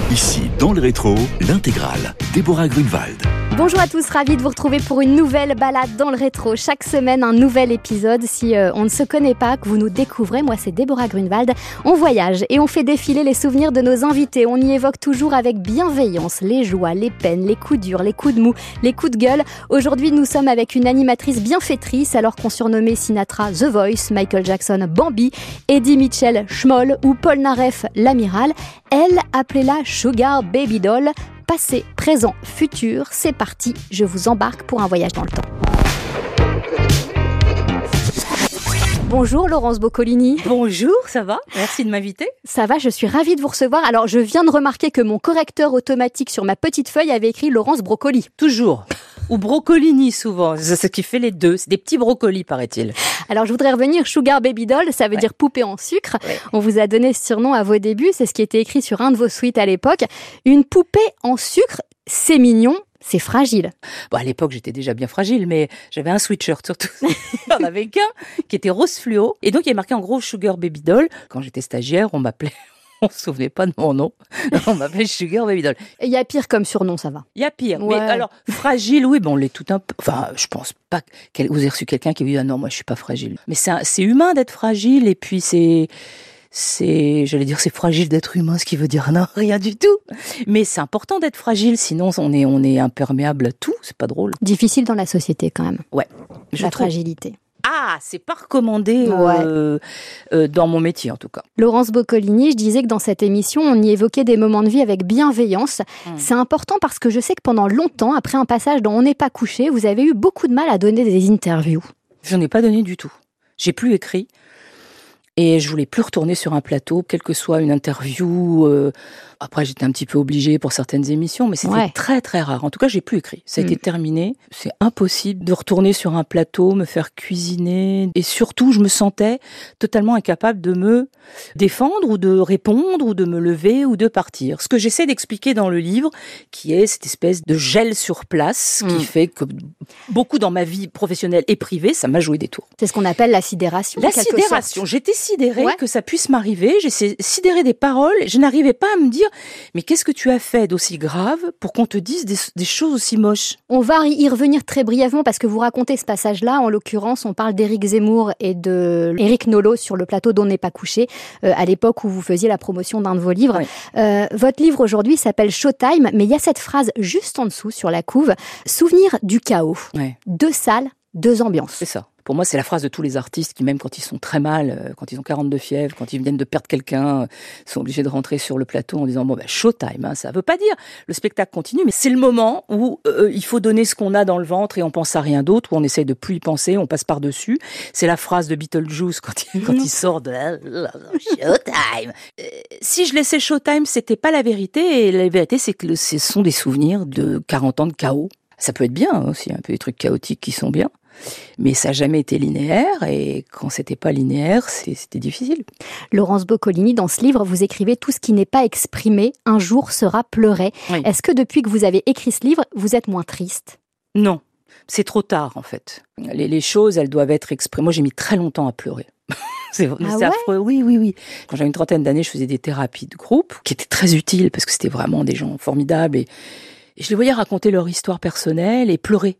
Ici, dans le rétro, l'intégrale, Déborah Grunewald. Bonjour à tous, ravie de vous retrouver pour une nouvelle balade dans le rétro. Chaque semaine, un nouvel épisode. Si on ne se connaît pas, que vous nous découvrez, moi c'est Déborah Grunewald. On voyage et on fait défiler les souvenirs de nos invités. On y évoque toujours avec bienveillance les joies, les peines, les coups durs, les coups de mou, les coups de gueule. Aujourd'hui, nous sommes avec une animatrice bienfaitrice, alors qu'on surnommait Sinatra The Voice, Michael Jackson Bambi, Eddie Mitchell Schmoll ou Paul Naref l'Amiral. Elle, appelez-la Sugar Baby Doll. Passé, présent, futur, c'est parti, je vous embarque pour un voyage dans le temps. Bonjour Laurence Boccolini. Bonjour, ça va? Merci de m'inviter. Ça va, je suis ravie de vous recevoir. Alors je viens de remarquer que mon correcteur automatique sur ma petite feuille avait écrit Laurence Brocoli. Toujours. Ou Brocolini souvent, c'est ce qui fait les deux. C'est des petits brocolis, paraît-il. Alors je voudrais revenir, Sugar Baby Doll, ça veut dire poupée en sucre. Ouais. On vous a donné ce surnom à vos débuts, c'est ce qui était écrit sur un de vos suites à l'époque. Une poupée en sucre, c'est mignon. C'est fragile. Bon, à l'époque, j'étais déjà bien fragile, mais j'avais un sweatshirt surtout. J'en avais qu'un qui était rose fluo. Et donc, il y a marqué en gros Sugar Baby Doll. Quand j'étais stagiaire, on m'appelait... On ne se souvenait pas de mon nom. On m'appelait Sugar Baby Doll. Il y a pire comme surnom, ça va. Il y a pire. Ouais. Mais alors, fragile, oui, on l'est tout un peu. Enfin, je pense pas que vous ayez reçu quelqu'un qui vous dit « Ah non, moi, je suis pas fragile ». Mais c'est humain d'être fragile, et puis j'allais dire c'est fragile d'être humain, ce qui veut dire non, rien du tout. Mais c'est important d'être fragile, sinon on est imperméable à tout, c'est pas drôle. Difficile dans la société quand même. Ouais. La fragilité. Ah, c'est pas recommandé dans mon métier en tout cas. Laurence Boccolini, je disais que dans cette émission, on y évoquait des moments de vie avec bienveillance. C'est important parce que je sais que pendant longtemps, après un passage dans On n'est pas couché, vous avez eu beaucoup de mal à donner des interviews. J'en ai pas donné du tout. J'ai plus écrit. Et je voulais plus retourner sur un plateau, quelle que soit une interview. Après, j'étais un petit peu obligée pour certaines émissions, mais c'était très, très rare. En tout cas, j'ai plus écrit. Ça a été terminé. C'est impossible de retourner sur un plateau, me faire cuisiner. Et surtout, je me sentais totalement incapable de me défendre ou de répondre ou de me lever ou de partir. Ce que j'essaie d'expliquer dans le livre, qui est cette espèce de gel sur place, qui fait que beaucoup dans ma vie professionnelle et privée, ça m'a joué des tours. C'est ce qu'on appelle la sidération. La sidération. J'étais sidérée que ça puisse m'arriver. J'ai sidéré des paroles. Je n'arrivais pas à me dire, mais qu'est-ce que tu as fait d'aussi grave pour qu'on te dise des choses aussi moches? On va y revenir très brièvement parce que vous racontez ce passage-là. En l'occurrence, on parle d'Éric Zemmour et de Éric Nolot sur le plateau d'On n'est pas couché, à l'époque où vous faisiez la promotion d'un de vos livres. Oui. Votre livre aujourd'hui s'appelle Showtime, mais il y a cette phrase juste en dessous sur la couve. Souvenir du chaos. Ouais. 2 salles, 2 ambiances. C'est ça. Pour moi, c'est la phrase de tous les artistes qui, même quand ils sont très mal, quand ils ont 42 fièvres, quand ils viennent de perdre quelqu'un, sont obligés de rentrer sur le plateau en disant « Bon, showtime, hein, ça veut pas dire le spectacle continue, mais c'est le moment où il faut donner ce qu'on a dans le ventre et on pense à rien d'autre, où on essaye de plus y penser, on passe par-dessus. » C'est la phrase de Beetlejuice quand il sort de showtime. Si je laissais showtime, c'était pas la vérité, et la vérité, c'est que ce sont des souvenirs de 40 ans de chaos. Ça peut être bien aussi, un peu des trucs chaotiques qui sont bien. Mais ça n'a jamais été linéaire, et quand c'était pas linéaire, c'était difficile. Laurence Boccolini, dans ce livre, vous écrivez « Tout ce qui n'est pas exprimé, un jour sera pleuré ». Oui. Est-ce que depuis que vous avez écrit ce livre, vous êtes moins triste? Non, c'est trop tard en fait. Les choses, elles doivent être exprimées. Moi, j'ai mis très longtemps à pleurer. C'est affreux. Oui. Quand j'avais une trentaine d'années, je faisais des thérapies de groupe qui étaient très utiles parce que c'était vraiment des gens formidables, et je les voyais raconter leur histoire personnelle et pleurer.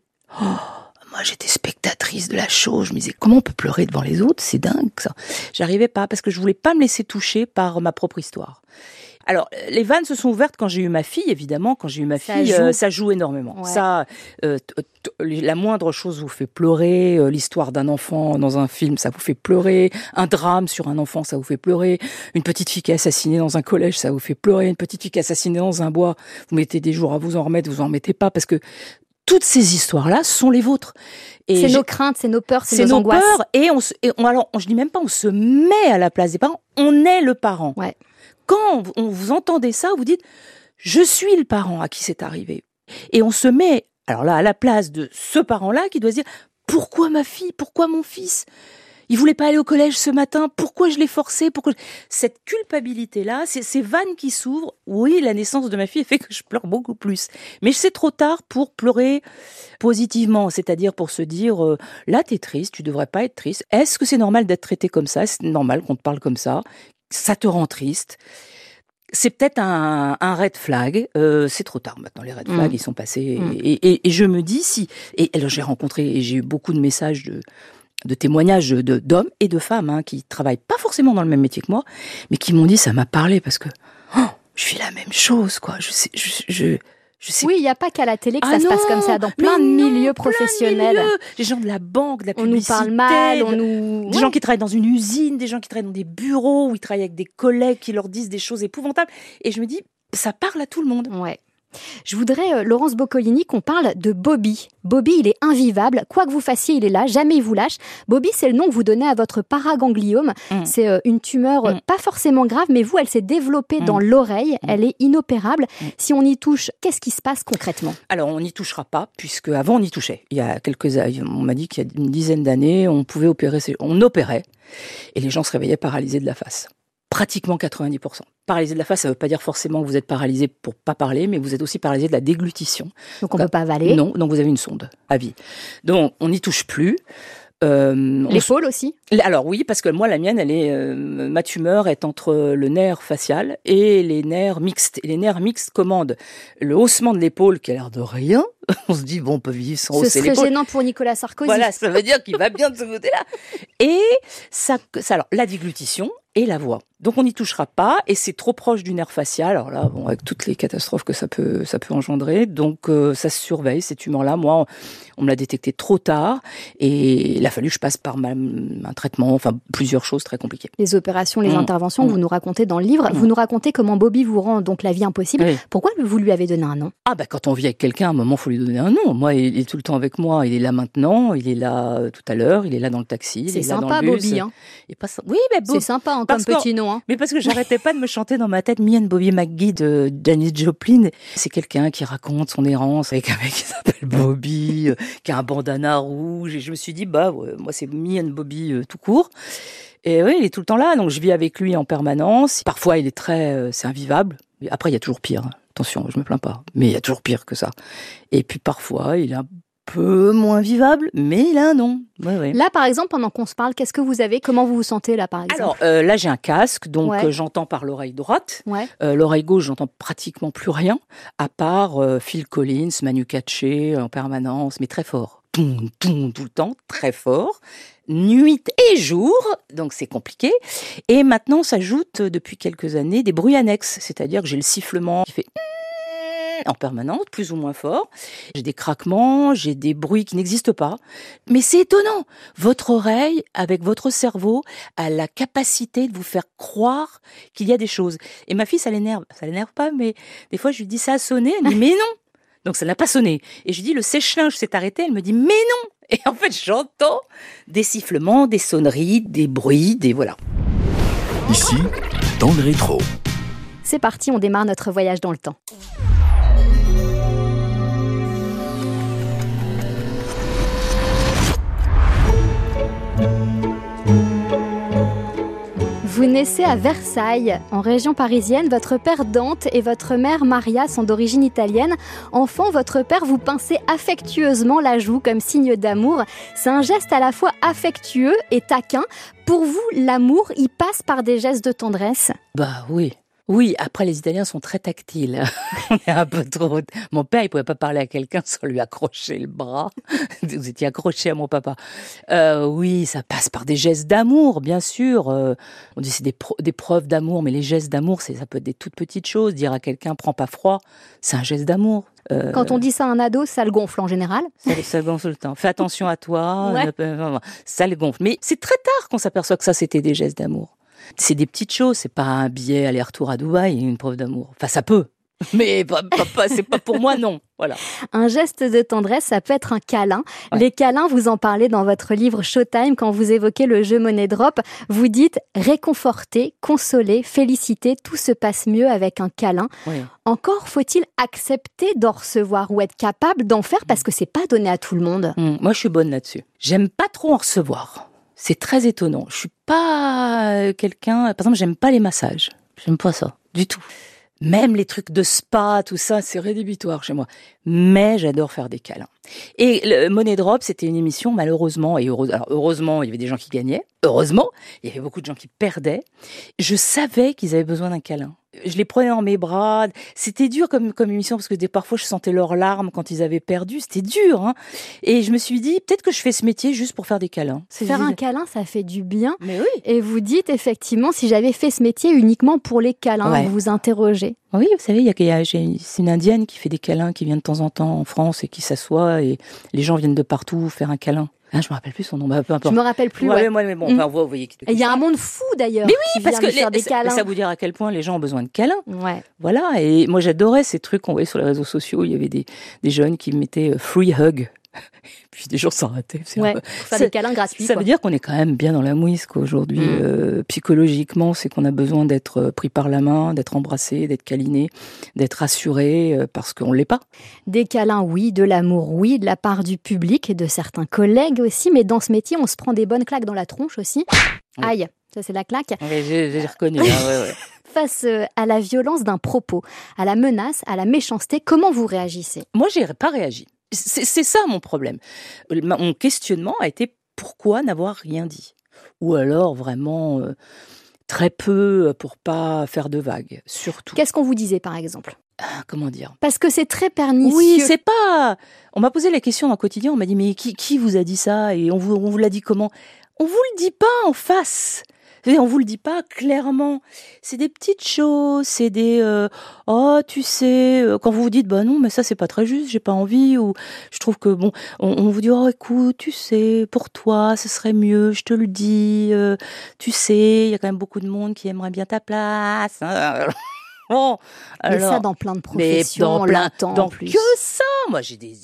Moi, j'étais spectatrice de la chose. Je me disais, comment on peut pleurer devant les autres? C'est dingue, ça. J'arrivais pas, parce que je voulais pas me laisser toucher par ma propre histoire. Alors, les vannes se sont ouvertes quand j'ai eu ma fille, évidemment. Quand j'ai eu ma fille, ça joue énormément. Ouais. Ça, la moindre chose vous fait pleurer. L'histoire d'un enfant dans un film, ça vous fait pleurer. Un drame sur un enfant, ça vous fait pleurer. Une petite fille qui est assassinée dans un collège, ça vous fait pleurer. Une petite fille qui est assassinée dans un bois, vous mettez des jours à vous en remettre, vous en remettez pas, parce que toutes ces histoires-là sont les vôtres. Et c'est nos craintes, c'est nos peurs, c'est nos angoisses. Peurs, et alors, je dis même pas on se met à la place des parents, on est le parent. Ouais. Quand vous entendez ça, vous dites « Je suis le parent à qui c'est arrivé ». Et on se met, alors là, à la place de ce parent-là qui doit se dire « Pourquoi ma fille? Pourquoi mon fils ? Il voulait pas aller au collège ce matin, pourquoi je l'ai forcé ? Cette culpabilité-là, ces vannes qui s'ouvrent, oui, la naissance de ma fille fait que je pleure beaucoup plus. Mais c'est trop tard pour pleurer positivement, c'est-à-dire pour se dire, là t'es triste, tu devrais pas être triste. Est-ce que c'est normal d'être traité comme ça ? C'est normal qu'on te parle comme ça ? Ça te rend triste ? C'est peut-être un red flag. C'est trop tard maintenant. Les red flags, ils sont passés. Et je me dis si. Et alors j'ai rencontré et j'ai eu beaucoup de messages de témoignages d'hommes et de femmes qui travaillent pas forcément dans le même métier que moi, mais qui m'ont dit ça m'a parlé parce que je fais la même chose quoi. Je sais. Oui, il n'y a pas qu'à la télé que ça se passe comme ça, dans plein de milieux professionnels. Les gens de la banque, de la publicité. On nous parle mal, des gens qui travaillent dans une usine, des gens qui travaillent dans des bureaux, où ils travaillent avec des collègues qui leur disent des choses épouvantables. Et je me dis, ça parle à tout le monde. Ouais. Je voudrais, Laurence Boccolini, qu'on parle de Bobby. Bobby, il est invivable. Quoi que vous fassiez, il est là. Jamais il vous lâche. Bobby, c'est le nom que vous donnez à votre paragangliome. C'est une tumeur pas forcément grave, mais vous, elle s'est développée dans l'oreille. Elle est inopérable. Si on y touche, qu'est-ce qui se passe concrètement ? Alors, on n'y touchera pas, puisque avant on y touchait. Il y a quelques années, on m'a dit qu'il y a une dizaine d'années, on pouvait opérer, on opérait, et les gens se réveillaient paralysés de la face. Pratiquement 90%. Paralysé de la face, ça ne veut pas dire forcément que vous êtes paralysé pour pas parler, mais vous êtes aussi paralysé de la déglutition. Donc on ne peut pas avaler ? Non, donc vous avez une sonde à vie. Donc on n'y touche plus. L'épaule aussi ? Alors oui, parce que moi, la mienne, ma tumeur est entre le nerf facial et les nerfs mixtes. Et les nerfs mixtes commandent le haussement de l'épaule qui a l'air de rien. On se dit, bon, on peut vivre sans hausser l'épaule. Ce serait gênant pour Nicolas Sarkozy. Voilà, ça veut dire qu'il va bien de ce côté-là. Et alors, la déglutition et la voix. Donc on n'y touchera pas et c'est trop proche du nerf facial. Alors là, bon, avec toutes les catastrophes que ça peut engendrer, donc ça se surveille ces tumeurs-là. Moi, on me l'a détecté trop tard et il a fallu que je passe par un traitement, enfin plusieurs choses très compliquées. Les opérations, les interventions que vous nous racontez dans le livre, vous nous racontez comment Bobby vous rend donc la vie impossible. Oui. Pourquoi vous lui avez donné un nom ? Quand on vit avec quelqu'un, à un moment, il faut lui donner un nom. Moi, il est tout le temps avec moi. Il est là maintenant, il est là tout à l'heure, il est là dans le taxi, il est là dans le bus. C'est sympa, Bobby. Oui, mais c'est sympa comme petit nom. Mais parce que j'arrêtais pas de me chanter dans ma tête Me and Bobby McGee de Janis Joplin. C'est quelqu'un qui raconte son errance avec un mec qui s'appelle Bobby, qui a un bandana rouge. Et je me suis dit, moi, c'est Me and Bobby tout court. Et oui, il est tout le temps là, donc je vis avec lui en permanence. Parfois, il est c'est invivable. Après, il y a toujours pire. Attention, je me plains pas. Mais il y a toujours pire que ça. Et puis parfois, il est un peu moins vivable, mais il a un nom. Ouais. Là, par exemple, pendant qu'on se parle, qu'est-ce que vous avez ? Comment vous vous sentez là, par exemple ? Alors, là, j'ai un casque, donc j'entends par l'oreille droite. Ouais. L'oreille gauche, j'entends pratiquement plus rien, à part Phil Collins, Manu Katché en permanence, mais très fort. Tout le temps, très fort. Nuit et jour, donc c'est compliqué. Et maintenant, s'ajoutent depuis quelques années des bruits annexes, c'est-à-dire que j'ai le sifflement qui fait en permanence, plus ou moins fort. J'ai des craquements, j'ai des bruits qui n'existent pas. Mais c'est étonnant. Votre oreille, avec votre cerveau, a la capacité de vous faire croire qu'il y a des choses. Et ma fille, ça l'énerve. Ça l'énerve pas, mais des fois, je lui dis ça a sonné. Elle me dit mais non. Donc ça n'a pas sonné. Et je lui dis le sèche-linge s'est arrêté. Elle me dit mais non. Et en fait, j'entends des sifflements, des sonneries, des bruits, voilà. Ici, dans le rétro. C'est parti, on démarre notre voyage dans le temps. Vous naissez à Versailles, en région parisienne. Votre père Dante et votre mère Maria sont d'origine italienne. Enfant, votre père vous pinçait affectueusement la joue comme signe d'amour. C'est un geste à la fois affectueux et taquin. Pour vous, l'amour, il passe par des gestes de tendresse ? Oui. Oui, après les Italiens sont très tactiles. On est un peu trop. Mon père, il pouvait pas parler à quelqu'un sans lui accrocher le bras. Vous étiez accroché à mon papa. Oui, ça passe par des gestes d'amour, bien sûr. On dit c'est des preuves d'amour, mais les gestes d'amour, ça peut être des toutes petites choses. Dire à quelqu'un prends pas froid, c'est un geste d'amour. Quand on dit ça à un ado, ça le gonfle en général. Ça le gonfle tout le temps. Fais attention à toi. Ça le gonfle. Mais c'est très tard qu'on s'aperçoit que ça, c'était des gestes d'amour. C'est des petites choses, c'est pas un billet aller-retour à Dubaï, une preuve d'amour. Enfin, ça peut, mais c'est pas pour moi, non. Voilà. Un geste de tendresse, ça peut être un câlin. Ouais. Les câlins, vous en parlez dans votre livre Showtime, quand vous évoquez le jeu Money Drop. Vous dites réconforter, consoler, féliciter, tout se passe mieux avec un câlin. Oui. Encore faut-il accepter d'en recevoir ou être capable d'en faire parce que c'est pas donné à tout le monde. Moi, je suis bonne là-dessus. J'aime pas trop en recevoir. C'est très étonnant. Je suis pas quelqu'un... Par exemple, j'aime pas les massages. J'aime pas ça, du tout. Même les trucs de spa, tout ça, c'est rédhibitoire chez moi. Mais j'adore faire des câlins. Et le Money Drop, c'était une émission, malheureusement, alors heureusement, il y avait des gens qui gagnaient. Heureusement, il y avait beaucoup de gens qui perdaient. Je savais qu'ils avaient besoin d'un câlin. Je les prenais dans mes bras. C'était dur comme émission parce que parfois je sentais leurs larmes quand ils avaient perdu. C'était dur, hein. Et je me suis dit, peut-être que je fais ce métier juste pour faire des câlins. Faire un câlin, ça fait du bien. Mais oui. Et vous dites effectivement, si j'avais fait ce métier uniquement pour les câlins, vous vous interrogez. Oui, vous savez, c'est une Indienne qui fait des câlins, qui vient de temps en temps en France et qui s'assoit et les gens viennent de partout faire un câlin. Je me rappelle plus son nom, peu importe. Je me rappelle plus. Mais bon, enfin, vous voyez. Il y a un monde fou d'ailleurs. Mais oui, parce que faire des câlins. Ça vous dire à quel point les gens ont besoin de câlins. Ouais. Voilà. Et moi, j'adorais ces trucs qu'on voyait sur les réseaux sociaux. Il y avait des jeunes qui mettaient free hug. Puis des gens s'arrêtaient. Faire des câlins gratuits. Ça veut dire qu'on est quand même bien dans la mouise, quoi, aujourd'hui. Psychologiquement, c'est qu'on a besoin d'être pris par la main, d'être embrassé, d'être câliné, d'être rassuré, parce qu'on l'est pas. Des câlins, oui, de l'amour, oui, de la part du public et de certains collègues aussi. Mais dans ce métier, on se prend des bonnes claques dans la tronche aussi. Oui. Aïe, ça c'est la claque. Oui, j'ai reconnu. Ouais. Face à la violence d'un propos, à la menace, à la méchanceté, comment vous réagissez ? Moi, j'ai pas réagi. C'est ça mon problème. Mon questionnement a été pourquoi n'avoir rien dit ? Ou alors vraiment très peu pour pas faire de vagues, surtout. Qu'est-ce qu'on vous disait par exemple ? Comment dire ? Parce que c'est très pernicieux. Oui, c'est pas... On m'a posé la question dans le quotidien, on m'a dit mais qui vous a dit ça ? Et on vous l'a dit comment ? On vous le dit pas en face. On vous le dit pas clairement. C'est des petites choses, c'est des tu sais, quand vous vous dites non mais ça c'est pas très juste, j'ai pas envie, ou je trouve que bon, on vous dit écoute, tu sais, pour toi ce serait mieux, je te le dis, tu sais, il y a quand même beaucoup de monde qui aimerait bien ta place. Bon, mais ça dans plein de professions, on l'entend en plus. Que ça, moi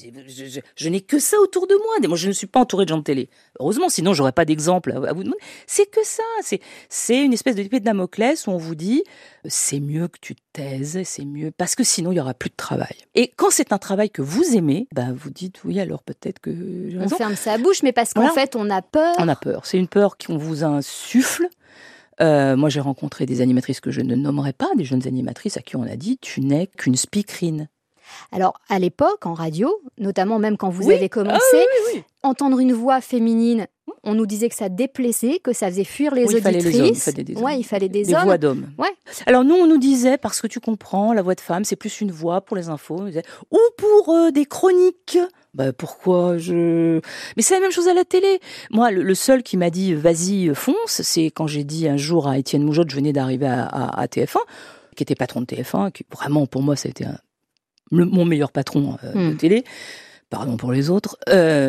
je n'ai que ça autour de moi. Moi je ne suis pas entourée de gens de télé. Heureusement, sinon j'aurais pas d'exemple à vous demander. C'est que ça, c'est une espèce d'épée de Damoclès où on vous dit c'est mieux que tu te taises, c'est mieux parce que sinon il y aura plus de travail. Et quand c'est un travail que vous aimez, vous dites oui alors peut-être que j'ai raison. On ferme sa bouche, mais parce qu'en fait on a peur. On a peur. C'est une peur qu'on vous insuffle. Moi, j'ai rencontré des animatrices que je ne nommerai pas, des jeunes animatrices à qui on a dit « tu n'es qu'une speakerine ». Alors, à l'époque, en radio, notamment même quand vous avez commencé, entendre une voix féminine, on nous disait que ça déplaisait, que ça faisait fuir les auditrices. Il fallait des hommes. Des voix d'hommes. Ouais. Alors nous, on nous disait, parce que tu comprends, la voix de femme, c'est plus une voix pour les infos. Ou pour des chroniques. Pourquoi Mais c'est la même chose à la télé. Moi, le seul qui m'a dit vas-y, fonce, c'est quand j'ai dit un jour à Étienne Moujotte, je venais d'arriver à TF1, qui était patron de TF1, qui vraiment pour moi ça a été mon meilleur patron de télé. Pardon pour les autres.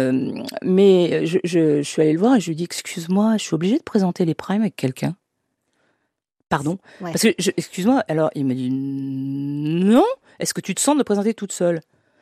Mais je suis allée le voir et je lui ai dit excuse-moi, je suis obligée de présenter les primes avec quelqu'un. Pardon. Ouais. Parce que excuse-moi. Alors il m'a dit non. Est-ce que tu te sens de présenter toute seule?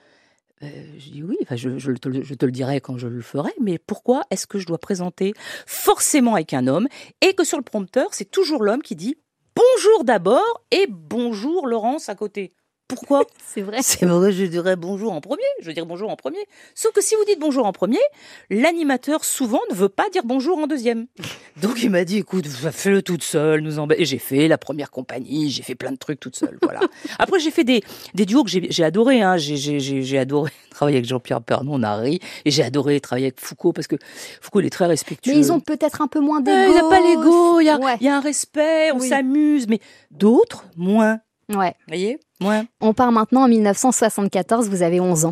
Je dis oui, je te le dirai quand je le ferai, mais pourquoi est-ce que je dois présenter forcément avec un homme et que sur le prompteur, c'est toujours l'homme qui dit bonjour d'abord et bonjour Laurence à côté? Pourquoi? C'est vrai. C'est vrai, je dirais bonjour en premier. Je veux dire bonjour en premier. Sauf que si vous dites bonjour en premier, l'animateur souvent ne veut pas dire bonjour en deuxième. Donc il m'a dit, écoute, fais-le toute seule, Et j'ai fait la première compagnie, j'ai fait plein de trucs toute seule, voilà. Après j'ai fait des duos que j'ai adoré, hein. J'ai adoré travailler avec Jean-Pierre Pernaut, on a ri, et j'ai adoré travailler avec Foucault parce que Foucault il est très respectueux. Mais ils ont peut-être un peu moins d'ego. Il n'y a pas l'ego, il y a un respect, on s'amuse, mais d'autres moins. Ouais. Vous voyez? Ouais. On part maintenant en 1974, vous avez 11 ans.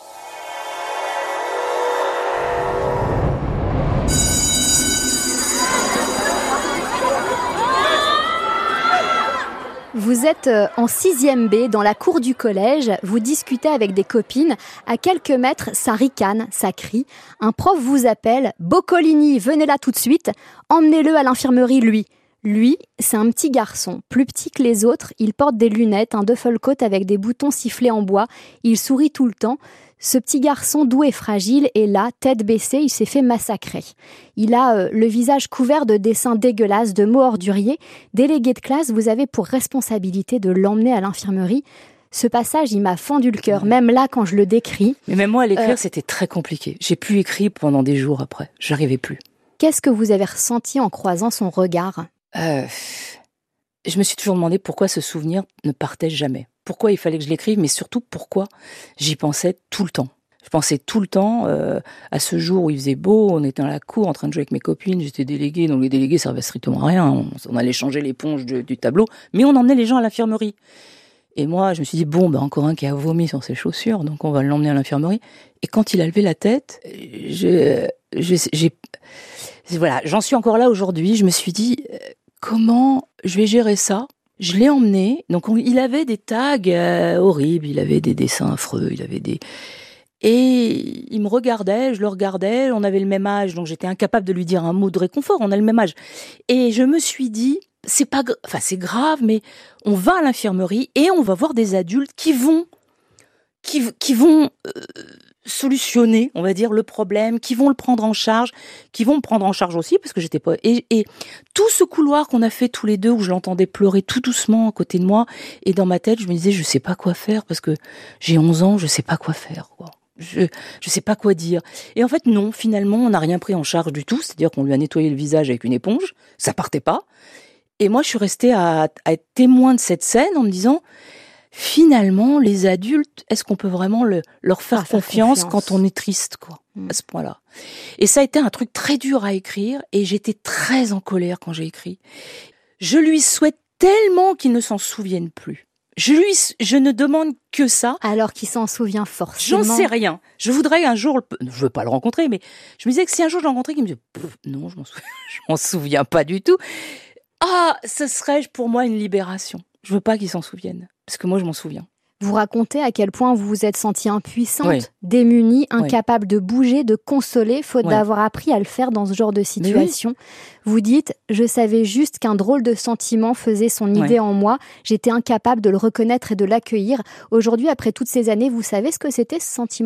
Vous êtes en 6e B, dans la cour du collège, vous discutez avec des copines. À quelques mètres, ça ricane, ça crie. Un prof vous appelle. « Boccolini, venez là tout de suite. Emmenez-le à l'infirmerie, lui. » Lui, c'est un petit garçon, plus petit que les autres. Il porte des lunettes, un duffel-coat avec des boutons sifflés en bois. Il sourit tout le temps. Ce petit garçon doux et fragile est là, tête baissée, il s'est fait massacrer. Il a le visage couvert de dessins dégueulasses, de mots orduriers. Délégué de classe, vous avez pour responsabilité de l'emmener à l'infirmerie. Ce passage, il m'a fendu le cœur, même là quand je le décris. Mais même moi, à l'écrire, c'était très compliqué. J'ai plus écrit pendant des jours après. J'arrivais plus. Qu'est-ce que vous avez ressenti en croisant son regard ? Je me suis toujours demandé pourquoi ce souvenir ne partait jamais. Pourquoi il fallait que je l'écrive, mais surtout pourquoi j'y pensais tout le temps. Je pensais tout le temps à ce jour où il faisait beau, on était dans la cour en train de jouer avec mes copines, j'étais déléguée, donc les délégués servaient strictement à rien. On allait changer l'éponge du tableau, mais on emmenait les gens à l'infirmerie. Et moi, je me suis dit, encore un qui a vomi sur ses chaussures, donc on va l'emmener à l'infirmerie. Et quand il a levé la tête, voilà, j'en suis encore là aujourd'hui. Je me suis dit, comment je vais gérer ça ? Je l'ai emmené. Donc, il avait des tags horribles, il avait des dessins affreux, et il me regardait, je le regardais, on avait le même âge, donc j'étais incapable de lui dire un mot de réconfort, on a le même âge. Et je me suis dit, c'est grave, mais on va à l'infirmerie et on va voir des adultes qui vont solutionner, on va dire, le problème, qui vont le prendre en charge, qui vont me prendre en charge aussi, parce que j'étais pas... Et tout ce couloir qu'on a fait tous les deux, où je l'entendais pleurer tout doucement à côté de moi, et dans ma tête, je me disais, je sais pas quoi faire, parce que j'ai 11 ans, je sais pas quoi faire, quoi. Je sais pas quoi dire. Et en fait, non, finalement, on n'a rien pris en charge du tout, c'est-à-dire qu'on lui a nettoyé le visage avec une éponge, ça partait pas. Et moi, je suis restée à être témoin de cette scène en me disant... Finalement, les adultes, est-ce qu'on peut vraiment leur faire confiance quand on est triste, quoi, à ce point-là. Et ça a été un truc très dur à écrire, et j'étais très en colère quand j'ai écrit. Je lui souhaite tellement qu'il ne s'en souvienne plus. Je ne demande que ça. Alors qu'il s'en souvient forcément. J'en sais rien. Je voudrais un jour, je veux pas le rencontrer, mais je me disais que si un jour je le rencontrais, qu'il me disait, non, je m'en souviens pas du tout. Ce serait pour moi une libération. Je veux pas qu'il s'en souvienne. Parce que moi, je m'en souviens. Vous racontez à quel point vous vous êtes sentie impuissante, démunie, incapable de bouger, de consoler, faute d'avoir appris à le faire dans ce genre de situation. Vous dites « Je savais juste qu'un drôle de sentiment faisait son idée en moi. J'étais incapable de le reconnaître et de l'accueillir. » Aujourd'hui, après toutes ces années, vous savez ce que c'était, ce sentiment ?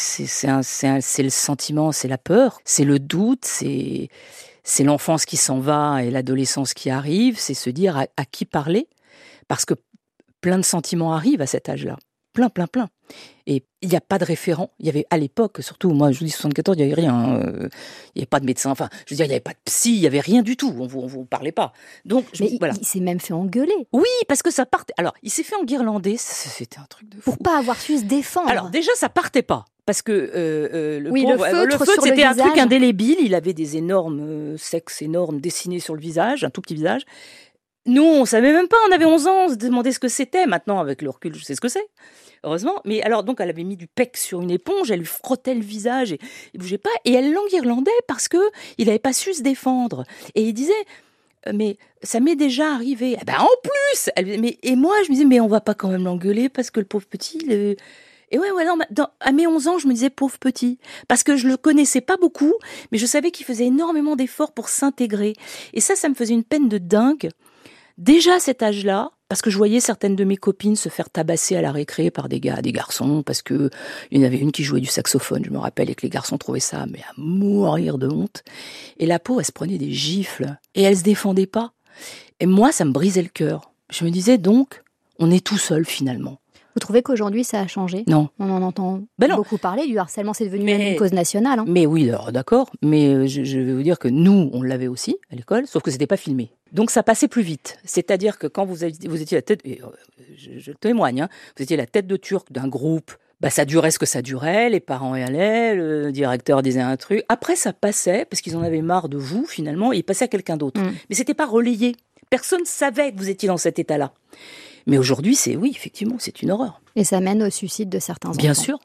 C'est le sentiment, c'est la peur, c'est le doute, c'est l'enfance qui s'en va et l'adolescence qui arrive, c'est se dire à qui parler. Parce que plein de sentiments arrivent à cet âge-là. Plein. Et il n'y a pas de référent. Il y avait, à l'époque, surtout, moi, je vous dis 74, il n'y avait rien. Il n'y avait pas de médecin. Enfin, je veux dire, il n'y avait pas de psy, il n'y avait rien du tout. On vous parlait pas. Donc, il s'est même fait engueuler. Oui, parce que ça partait. Alors, il s'est fait enguirlander. C'était un truc de fou. Pour pas avoir su se défendre. Alors, déjà, ça partait pas. Parce que le feutre, le c'était un truc visage. indélébile. Il avait des énormes sexes énormes dessinés sur le visage, un tout petit visage. Nous, on savait même pas, on avait 11 ans, on se demandait ce que c'était. Maintenant, avec le recul, je sais ce que c'est, heureusement. Mais alors, donc, elle avait mis du pec sur une éponge, elle lui frottait le visage, et il bougeait pas. Et elle l'enguirlandait parce que il avait pas su se défendre. Et il disait, mais ça m'est déjà arrivé. En plus! Et moi, je me disais, mais on va pas quand même l'engueuler parce que le pauvre petit, Et à mes 11 ans, je me disais pauvre petit, parce que je le connaissais pas beaucoup, mais je savais qu'il faisait énormément d'efforts pour s'intégrer. Et ça me faisait une peine de dingue. Déjà à cet âge-là, parce que je voyais certaines de mes copines se faire tabasser à la récré par des garçons, parce que il y en avait une qui jouait du saxophone, je me rappelle, et que les garçons trouvaient ça, à mourir de honte. Et la pauvre, elle se prenait des gifles, et elle se défendait pas. Et moi, ça me brisait le cœur. Je me disais donc, on est tout seul finalement. Vous trouvez qu'aujourd'hui, ça a changé ? Non. On en entend beaucoup parler, du harcèlement, c'est devenu une cause nationale. Mais oui, alors, d'accord, mais je vais vous dire que nous, on l'avait aussi à l'école, sauf que c'était pas filmé. Donc ça passait plus vite. C'est-à-dire que quand vous étiez la tête, et je témoigne, vous étiez la tête de turc d'un groupe, ça durait ce que ça durait, les parents y allaient, le directeur disait un truc. Après, ça passait, parce qu'ils en avaient marre de vous, finalement, et ils passaient à quelqu'un d'autre. Mais c'était pas relayé. Personne savait que vous étiez dans cet état-là. Mais aujourd'hui, effectivement, c'est une horreur. Et ça mène au suicide de certains enfants. Bien sûr.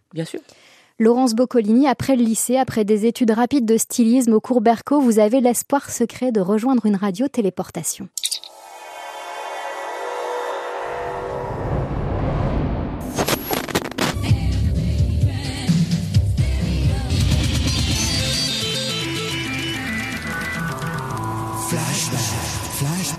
Laurence Boccolini, après le lycée, après des études rapides de stylisme au cours Berco, vous avez l'espoir secret de rejoindre une radio téléportation. Flashback.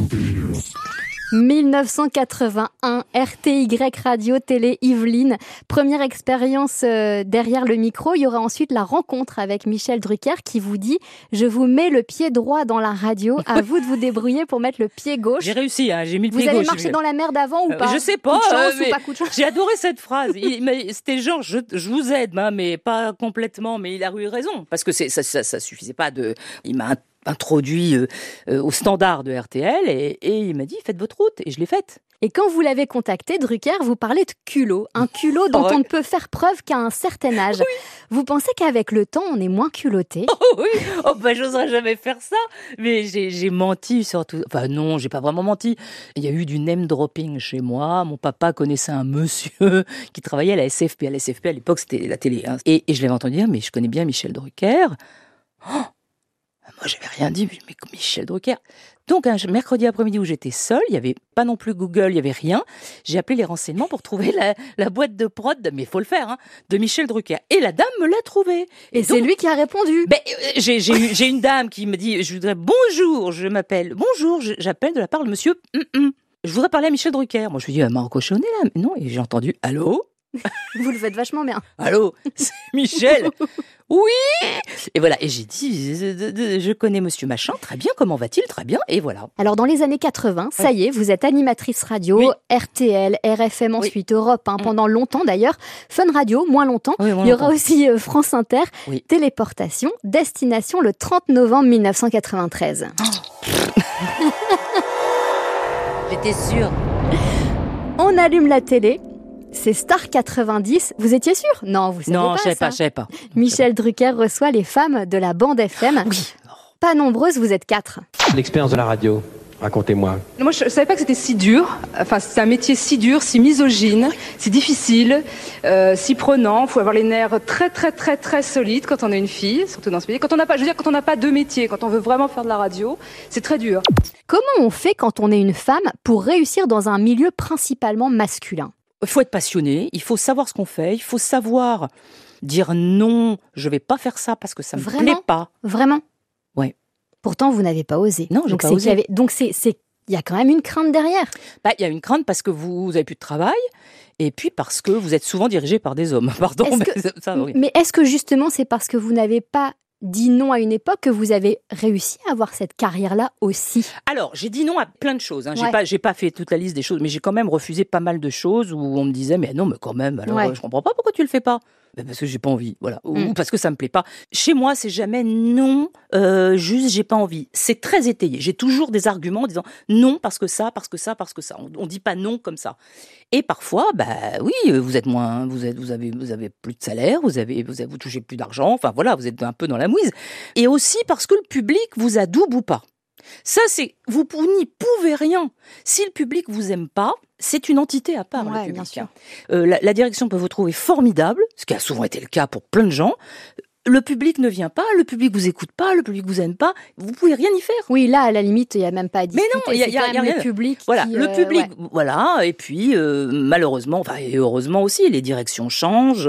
1981, RTY Radio Télé Yvelines. Première expérience derrière le micro. Il y aura ensuite la rencontre avec Michel Drucker qui vous dit « Je vous mets le pied droit dans la radio. À vous de vous débrouiller pour mettre le pied gauche. » J'ai réussi, j'ai mis le pied gauche. Vous avez gauche. marché dans la merde avant ou pas ? Je sais pas. Coup de chance ou pas coup de chance ? J'ai adoré cette phrase. C'était genre, je vous aide, mais pas complètement. Mais il a eu raison. Parce que ça suffisait pas de... Il m'a introduit au standard de RTL et il m'a dit faites votre route et je l'ai faite. Et quand vous l'avez contacté, Drucker, vous parlez de culot. Un culot dont on ne peut faire preuve qu'à un certain âge. Oui. Vous pensez qu'avec le temps, on est moins culotté? Oh oui, j'oserais jamais faire ça. Mais j'ai menti surtout. Enfin non, j'ai pas vraiment menti. Il y a eu du name dropping chez moi. Mon papa connaissait un monsieur qui travaillait à la SFP. À la SFP, à l'époque, c'était la télé. Hein. Et je l'avais entendu dire, mais je connais bien Michel Drucker. Oh, moi, j'avais rien dit, mais Michel Drucker. Donc, un mercredi après-midi où j'étais seule, il n'y avait pas non plus Google, il n'y avait rien. J'ai appelé les renseignements pour trouver la boîte de prod, mais il faut le faire, hein, de Michel Drucker. Et la dame me l'a trouvé. Et donc, c'est lui qui a répondu. J'ai une dame qui me dit, je voudrais, bonjour, j'appelle de la part de monsieur, je voudrais parler à Michel Drucker. Moi, je lui dis, m'a recochonné là. Mais non, et j'ai entendu, allô? Vous le faites vachement bien. Allô, c'est Michel. Oui. Et voilà, et j'ai dit, je connais monsieur machin, très bien, comment va-t-il? Très bien, et voilà. Alors dans les années 80, ça y est, vous êtes animatrice radio, RTL, RFM ensuite, Europe, pendant longtemps d'ailleurs, Fun Radio, moins longtemps. Il y aura aussi France Inter, Téléportation, Destination le 30 novembre 1993. J'étais sûre. On allume la télé. C'est Star 90. Vous étiez sûr? Non, vous savez pas. Non, je savais pas. Michel Drucker reçoit les femmes de la bande FM. Oui. Pas nombreuses, vous êtes 4. L'expérience de la radio, racontez-moi. Moi, je savais pas que c'était si dur. Enfin, c'est un métier si dur, si misogyne, si difficile, si prenant. Il faut avoir les nerfs très, très, très, très solides quand on est une fille, surtout dans ce métier. Quand on n'a pas deux métiers, quand on veut vraiment faire de la radio, c'est très dur. Comment on fait quand on est une femme pour réussir dans un milieu principalement masculin? Il faut être passionné, il faut savoir ce qu'on fait, il faut savoir dire non, je vais pas faire ça parce que ça me plaît pas. Vraiment? Ouais. Pourtant, vous n'avez pas osé. Non, j'ai pas osé. Donc, il y a quand même une crainte derrière. Il y a une crainte parce que vous avez plus de travail et puis parce que vous êtes souvent dirigé par des hommes. Pardon. Mais est-ce que justement, c'est parce que vous n'avez pas dit non à une époque que vous avez réussi à avoir cette carrière-là aussi? Alors, j'ai dit non à plein de choses. Hein. J'ai pas fait toute la liste des choses, mais j'ai quand même refusé pas mal de choses où on me disait, mais non, mais quand même, alors je comprends pas pourquoi tu le fais pas. Parce que j'ai pas envie, voilà, ou parce que ça me plaît pas. Chez moi, c'est jamais non, juste j'ai pas envie. C'est très étayé. J'ai toujours des arguments en disant non parce que ça. On dit pas non comme ça. Et parfois, oui, vous êtes moins, vous avez plus de salaire, vous touchez plus d'argent. Enfin voilà, vous êtes un peu dans la mouise. Et aussi parce que le public vous adoube ou pas. Ça, vous n'y pouvez rien. Si le public vous aime pas, c'est une entité à part, le public. Bien sûr. La direction peut vous trouver formidable, ce qui a souvent été le cas pour plein de gens. Le public ne vient pas, le public vous écoute pas, le public vous aime pas, vous pouvez rien y faire. Oui, là, à la limite, il y a même pas à discuter. Mais non, il y a rien. Le public. Voilà, le public, voilà. Et puis, malheureusement, et heureusement aussi, les directions changent.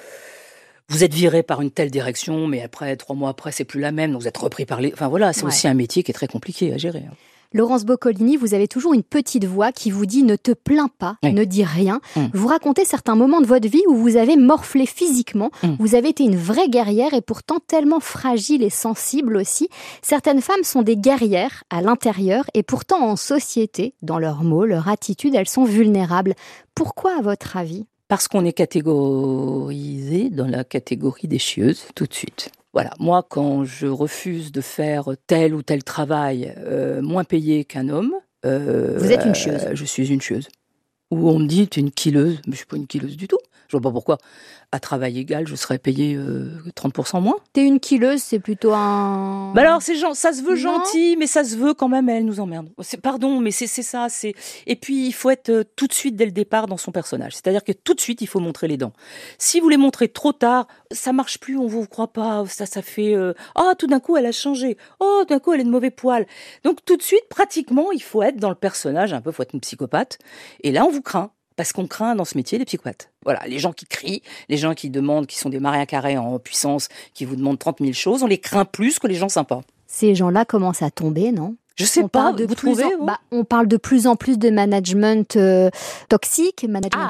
Vous êtes viré par une telle direction, mais après, 3 mois après, c'est plus la même. Donc vous êtes repris par les... Enfin voilà, c'est aussi un métier qui est très compliqué à gérer. Laurence Boccolini, vous avez toujours une petite voix qui vous dit « ne te plains pas, ne dis rien ». Vous racontez certains moments de votre vie où vous avez morflé physiquement. Vous avez été une vraie guerrière et pourtant tellement fragile et sensible aussi. Certaines femmes sont des guerrières à l'intérieur et pourtant en société, dans leurs mots, leur attitude, elles sont vulnérables. Pourquoi à votre avis ? Parce qu'on est catégorisé dans la catégorie des chieuses, tout de suite. Voilà, moi, quand je refuse de faire tel ou tel travail moins payé qu'un homme... Vous êtes une chieuse. Je suis une chieuse. Ou on me dit, tu es une killeuse. Mais je ne suis pas une killeuse du tout. Je vois pas pourquoi. À travail égal, je serais payée 30% moins. T'es une killeuse, c'est plutôt un... Alors, ça se veut gentil, mais ça se veut quand même, elle nous emmerde. Pardon, mais c'est ça. Et puis, il faut être tout de suite, dès le départ, dans son personnage. C'est-à-dire que tout de suite, il faut montrer les dents. Si vous les montrez trop tard, ça marche plus, on vous croit pas. Ça fait... tout d'un coup, elle a changé. Oh, d'un coup, elle est de mauvais poil. Donc, tout de suite, pratiquement, il faut être dans le personnage, un peu, il faut être une psychopathe. Et là, on vous craint. Parce qu'on craint dans ce métier les psychopathes. Voilà, les gens qui crient, les gens qui demandent, qui sont des Maria Carré en puissance, qui vous demandent 30 000 choses, on les craint plus que les gens sympas. Ces gens-là commencent à tomber, non ? Je sais pas, vous trouvez on parle de plus en plus de management toxique,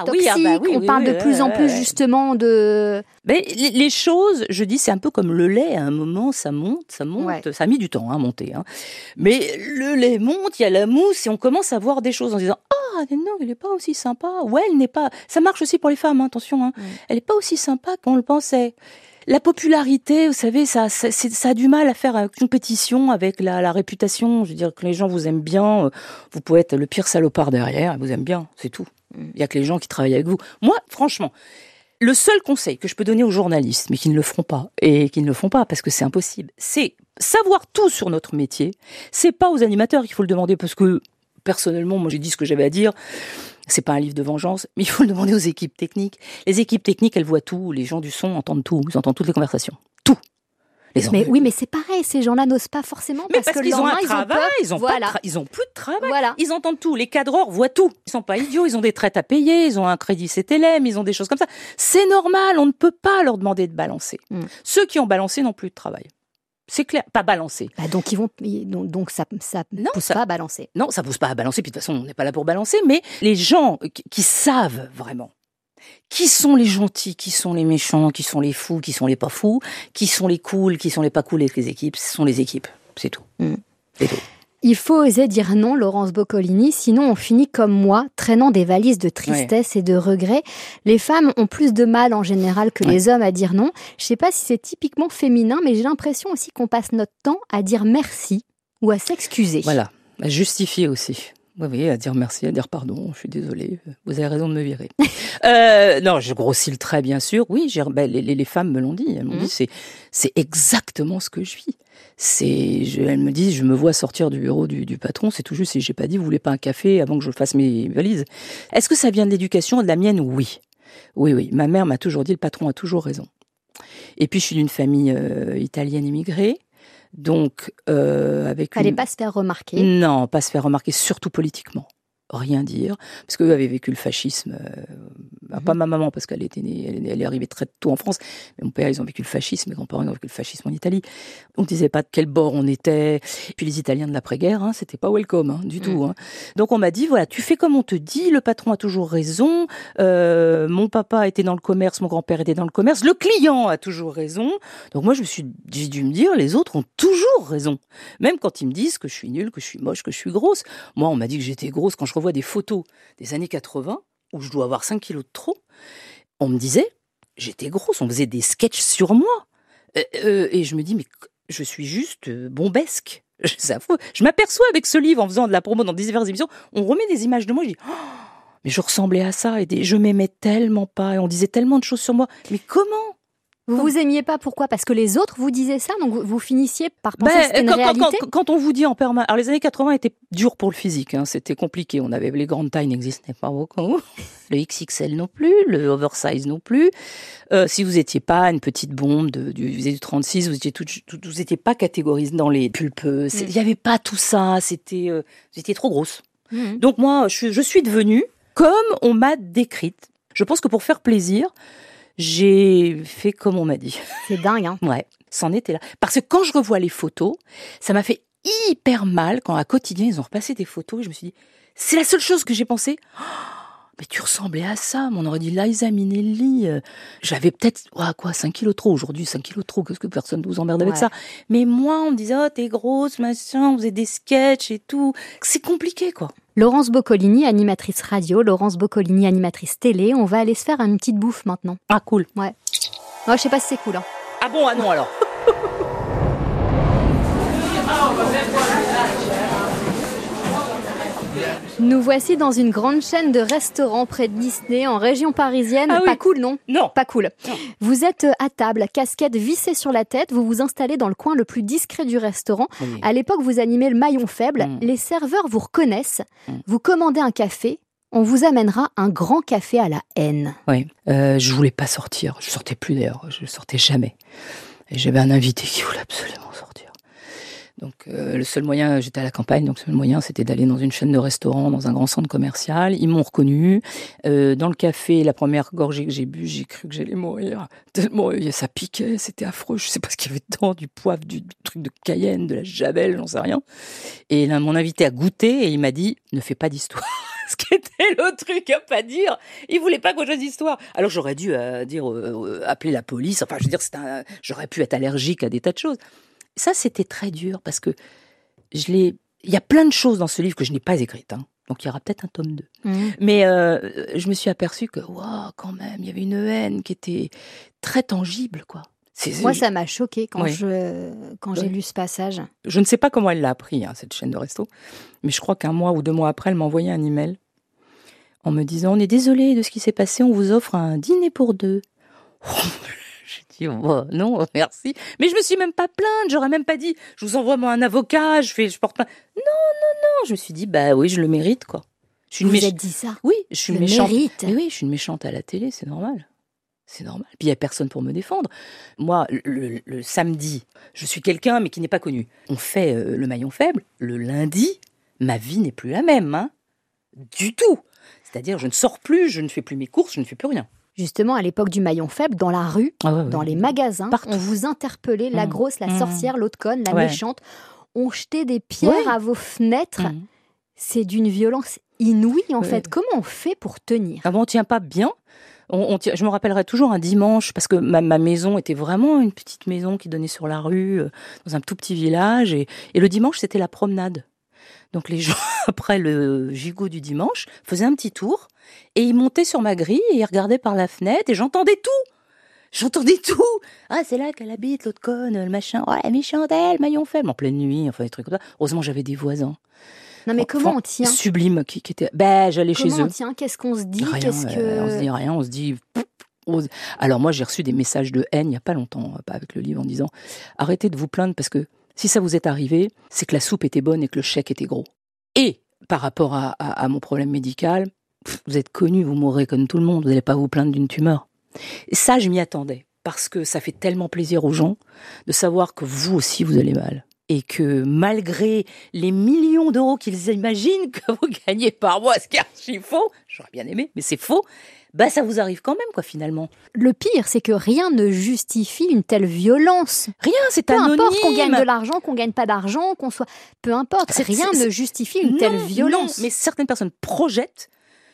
on parle de plus en plus justement de... Mais les choses, je dis, c'est un peu comme le lait, à un moment ça monte, ça a mis du temps à monter. Hein. Mais le lait monte, il y a la mousse et on commence à voir des choses en disant « Ah, non, elle n'est pas aussi sympa. » Ouais, elle n'est pas... Ça marche aussi pour les femmes, hein, attention. Hein. Elle n'est pas aussi sympa qu'on le pensait. La popularité, vous savez, ça a du mal à faire une compétition avec la réputation. Je veux dire que les gens vous aiment bien, vous pouvez être le pire salopard derrière, ils vous aiment bien, c'est tout. Il y a que les gens qui travaillent avec vous. Moi, franchement, le seul conseil que je peux donner aux journalistes, mais qui ne le feront pas, et qui ne le font pas parce que c'est impossible, c'est savoir tout sur notre métier. C'est pas aux animateurs qu'il faut le demander parce que, personnellement, moi j'ai dit ce que j'avais à dire. C'est pas un livre de vengeance, mais il faut le demander aux équipes techniques. Les équipes techniques, elles voient tout. Les gens du son entendent tout. Ils entendent toutes les conversations. Tout. Mais c'est pareil. Ces gens-là n'osent pas forcément parce que qu'ils ont un travail. Ils ont plus de travail. Voilà. Ils entendent tout. Les cadreurs voient tout. Ils sont pas idiots. Ils ont des traites à payer. Ils ont un crédit CTLM. Ils ont des choses comme ça. C'est normal. On ne peut pas leur demander de balancer. Ceux qui ont balancé n'ont plus de travail. C'est clair, pas balancer. Donc ça pousse pas à balancer. Non, ça pousse pas à balancer. Puis de toute façon, on n'est pas là pour balancer. Mais les gens qui savent vraiment, qui sont les gentils, qui sont les méchants, qui sont les fous, qui sont les pas fous, qui sont les cools, qui sont les pas cools, les équipes, ce sont les équipes. C'est tout. C'est tout. Il faut oser dire non, Laurence Boccolini, sinon on finit comme moi, traînant des valises de tristesse et de regret. Les femmes ont plus de mal en général que les hommes à dire non. Je sais pas si c'est typiquement féminin, mais j'ai l'impression aussi qu'on passe notre temps à dire merci ou à s'excuser. Voilà, à justifier aussi. Oui, à dire merci, à dire pardon, je suis désolée, vous avez raison de me virer. Non, je grossis le trait, bien sûr. Oui, les femmes me l'ont dit. Elles m'ont dit, c'est exactement ce que je vis. Elles me disent, je me vois sortir du bureau du patron, c'est tout juste si j'ai pas dit, vous voulez pas un café avant que je fasse mes valises. Est-ce que ça vient de l'éducation, de la mienne? Oui. Oui. Ma mère m'a toujours dit, le patron a toujours raison. Et puis, je suis d'une famille italienne immigrée. Donc, fallait pas se faire remarquer. Non, pas se faire remarquer, surtout politiquement. Rien dire, parce qu'eux avaient vécu le fascisme. Pas ma maman, parce qu'elle était née, elle est arrivée très tôt en France. Mais mon père, ils ont vécu le fascisme. Mes grands-parents, ils ont vécu le fascisme en Italie. On ne disait pas de quel bord on était. Puis les Italiens de l'après-guerre, c'était pas welcome, du tout. Donc on m'a dit, voilà, tu fais comme on te dit, le patron a toujours raison. Mon papa était dans le commerce, mon grand-père était dans le commerce. Le client a toujours raison. Donc moi, j'ai dû me dire, les autres ont toujours raison. Même quand ils me disent que je suis nulle, que je suis moche, que je suis grosse. Moi, on m'a dit que j'étais grosse. Quand je revois des photos des années 80, où je dois avoir 5 kilos de trop, on me disait, j'étais grosse, on faisait des sketchs sur moi. Et je me dis, mais je suis juste bombesque. Je m'aperçois avec ce livre, en faisant de la promo dans diverses émissions, on remet des images de moi, je dis, oh, mais je ressemblais à ça, et je m'aimais tellement pas, et on disait tellement de choses sur moi. Mais comment ? Vous vous aimiez pas, pourquoi ? Parce que les autres vous disaient ça, donc vous finissiez par penser que c'était une réalité. Quand on vous dit en permanence... Alors les années 80 étaient dures pour le physique, c'était compliqué. Les grandes tailles n'existaient pas beaucoup. Le XXL non plus, le oversize non plus. Si vous étiez pas une petite bombe du 36, vous étiez pas catégorisé dans les pulpeux. Il y avait pas tout ça, vous étiez trop grosse. Donc moi, je suis devenue comme on m'a décrite. Je pense que pour faire plaisir, j'ai fait comme on m'a dit. C'est dingue, hein ? Ouais, c'en était là. Parce que quand je revois les photos, ça m'a fait hyper mal quand à Quotidien, ils ont repassé des photos et je me suis dit, c'est la seule chose que j'ai pensé. Oh, mais tu ressemblais à ça. On aurait dit Liza Minnelli. J'avais peut-être, 5 kilos trop aujourd'hui, 5 kilos trop. Qu'est-ce que personne vous emmerde avec ça ? Mais moi, on me disait, oh, t'es grosse, machin, on faisait des sketchs et tout. C'est compliqué, quoi. Laurence Boccolini, animatrice radio, Laurence Boccolini, animatrice télé. On va aller se faire une petite bouffe maintenant. Ah, cool. Ouais. Oh, je sais pas si c'est cool. Hein. Ah bon, ah non alors. Nous voici dans une grande chaîne de restaurants près de Disney, en région parisienne. Ah oui. Pas cool, non ? Non. Pas cool. Non. Vous êtes à table, casquette vissée sur la tête. Vous vous installez dans le coin le plus discret du restaurant. Oui. À l'époque, vous animez le maillon faible. Les serveurs vous reconnaissent. Vous commandez un café. On vous amènera un grand café à la haine. Oui. Je voulais pas sortir. Je sortais plus d'ailleurs. Je sortais jamais. Et j'avais un invité qui voulait absolument sortir. Donc le seul moyen, j'étais à la campagne, donc le seul moyen c'était d'aller dans une chaîne de restaurants, dans un grand centre commercial. Ils m'ont reconnu. Dans le café, la première gorgée que j'ai bu, j'ai cru que j'allais mourir. Tellement ça piquait, c'était affreux. Je sais pas ce qu'il y avait dedans, du poivre, du truc de Cayenne, de la Javel, j'en sais rien. Et là, mon invité a goûté et il m'a dit, ne fais pas d'histoire. Ce qui était le truc à pas dire. Il voulait pas qu'on fasse d'histoire. Alors j'aurais dû appeler la police. Enfin, je veux dire, j'aurais pu être allergique à des tas de choses. Ça, c'était très dur parce que il y a plein de choses dans ce livre que je n'ai pas écrites. Donc, il y aura peut-être un tome 2. Mais je me suis aperçue que, quand même, il y avait une haine qui était très tangible, quoi. Moi, ça m'a choquée quand j'ai lu ce passage. Je ne sais pas comment elle l'a appris, cette chaîne de resto, mais je crois qu'un mois ou 2 mois après, elle m'a envoyé un email en me disant « On est désolé de ce qui s'est passé, on vous offre un dîner pour 2. » J'ai dit oh, « Non, merci. » Mais je me suis même pas plainte, j'aurais même pas dit « Je vous envoie moi un avocat, je porte pas... » Non. Je me suis dit « Bah oui, je le mérite, quoi. » Vous êtes dit ça? Oui, je suis une méchante. Mais oui, je suis une méchante à la télé, c'est normal. C'est normal. Puis il n'y a personne pour me défendre. Moi, le samedi, je suis quelqu'un, mais qui n'est pas connu. On fait le maillon faible. Le lundi, ma vie n'est plus la même. Du tout. C'est-à-dire, je ne sors plus, je ne fais plus mes courses, je ne fais plus rien. Justement, à l'époque du maillon faible, dans la rue, dans les magasins, partout. On vous interpellait, la grosse, la sorcière, l'autre conne, la méchante. On jetait des pierres à vos fenêtres. C'est d'une violence inouïe, en fait. Comment on fait pour tenir? On ne tient pas bien. Je me rappellerai toujours un dimanche, parce que ma maison était vraiment une petite maison qui donnait sur la rue, dans un tout petit village. Et le dimanche, c'était la promenade. Donc les gens, après le gigot du dimanche, faisaient un petit tour. Et ils montaient sur ma grille et ils regardaient par la fenêtre. Et j'entendais tout. Ah, c'est là qu'elle habite, l'autre conne, le machin. Oh, la méchante, elle, maillon faible. En pleine nuit, enfin des trucs comme ça. Heureusement, j'avais des voisins. Non mais comment on tient? Sublime, qui était... j'allais chez eux. Comment on tient? Qu'est-ce qu'on se dit? Rien, on se dit rien, on se dit... Alors moi, j'ai reçu des messages de haine il n'y a pas longtemps, pas avec le livre, en disant « Arrêtez de vous plaindre parce que si ça vous est arrivé, c'est que la soupe était bonne et que le chèque était gros. » Et par rapport à mon problème médical, vous êtes connu, vous mourrez comme tout le monde, vous n'allez pas vous plaindre d'une tumeur. Et ça, je m'y attendais, parce que ça fait tellement plaisir aux gens de savoir que vous aussi, vous allez mal. Et que malgré les millions d'euros qu'ils imaginent que vous gagnez par mois, ce qui est archi faux, j'aurais bien aimé, mais c'est faux, ça vous arrive quand même, quoi, finalement. Le pire, c'est que rien ne justifie une telle violence. Rien, c'est anonyme. Peu importe qu'on gagne de l'argent, qu'on gagne pas d'argent, qu'on soit... Peu importe, rien ne justifie une telle violence. Non, mais certaines personnes projettent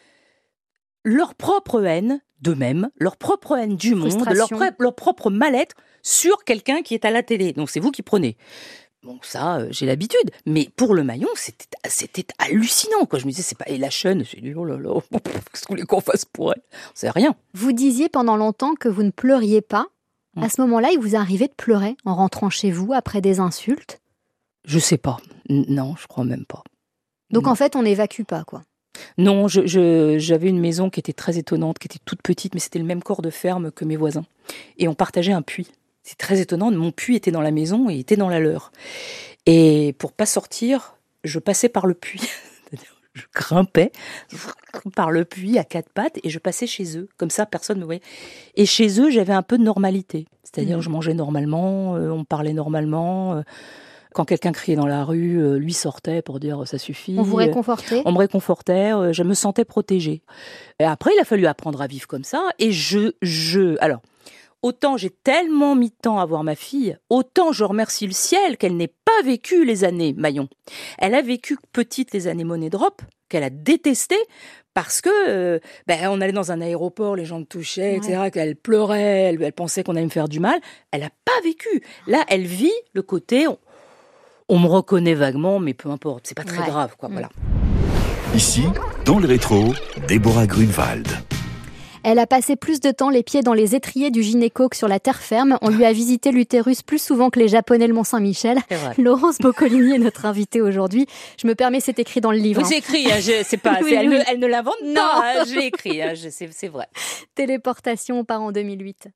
leur propre haine d'eux-mêmes, leur propre haine du monde, leur propre mal-être sur quelqu'un qui est à la télé. Donc c'est vous qui prenez. Bon, ça, j'ai l'habitude. Mais pour le maillon, c'était hallucinant, quoi. Je me disais, c'est pas... Et la chaîne, j'ai dit, oh là là, qu'est-ce que vous voulez qu'on fasse pour elle? C'est rien. Vous disiez pendant longtemps que vous ne pleuriez pas. À ce moment-là, il vous est arrivé de pleurer en rentrant chez vous après des insultes? Je sais pas. Non, je crois même pas. Donc en fait, on n'évacue pas, quoi. Non, j'avais une maison qui était très étonnante, qui était toute petite, mais c'était le même corps de ferme que mes voisins. Et on partageait un puits. C'est très étonnant, mon puits était dans la maison et était dans la leur. Et pour pas sortir, je passais par le puits. Je grimpais par le puits à 4 pattes et je passais chez eux. Comme ça, personne ne me voyait. Et chez eux, j'avais un peu de normalité. C'est-à-dire, je mangeais normalement, on parlait normalement. Quand quelqu'un criait dans la rue, lui sortait pour dire « ça suffit ». On vous réconfortait? On me réconfortait, je me sentais protégée. Et après, il a fallu apprendre à vivre comme ça. Et alors, autant j'ai tellement mis de temps à voir ma fille, autant je remercie le ciel qu'elle n'ait pas vécu les années Maillon. Elle a vécu petite les années Money Drop, qu'elle a détesté, parce que on allait dans un aéroport, les gens me touchaient, etc., qu'elle pleurait, elle pensait qu'on allait me faire du mal. Elle n'a pas vécu. Là, elle vit le côté... On me reconnaît vaguement, mais peu importe, c'est pas très grave, quoi, voilà. Ici, dans le rétro, Déborah Grunewald. Elle a passé plus de temps les pieds dans les étriers du gynéco que sur la terre ferme. On lui a visité l'utérus plus souvent que les Japonais le Mont-Saint-Michel. Laurence Boccolini est notre invitée aujourd'hui. Je me permets, c'est écrit dans le livre. Oui, c'est écrit, c'est pas, elle ne l'invente pas, j'ai écrit, c'est vrai. Téléportation, on part en 2008.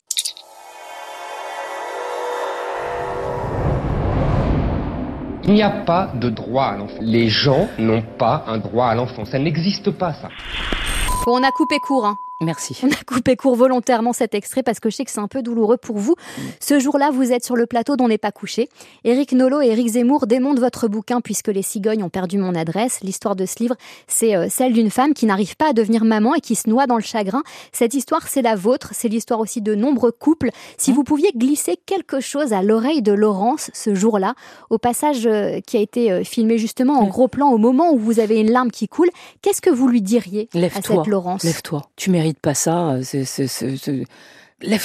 Il n'y a pas de droit à l'enfant. Les gens n'ont pas un droit à l'enfant. Ça n'existe pas, ça. Bon, on a coupé court, hein. Merci. On a coupé court volontairement cet extrait parce que je sais que c'est un peu douloureux pour vous. Ce jour-là, vous êtes sur le plateau d'On n'est pas couché. Éric Nolot et Éric Zemmour démontent votre bouquin puisque les cigognes ont perdu mon adresse. L'histoire de ce livre, c'est celle d'une femme qui n'arrive pas à devenir maman et qui se noie dans le chagrin. Cette histoire, c'est la vôtre. C'est l'histoire aussi de nombreux couples. Si vous pouviez glisser quelque chose à l'oreille de Laurence ce jour-là, au passage qui a été filmé justement en gros plan au moment où vous avez une larme qui coule, qu'est-ce que vous lui diriez à cette Laurence? Lève-toi. Tu mérites pas ça. Lève-toi.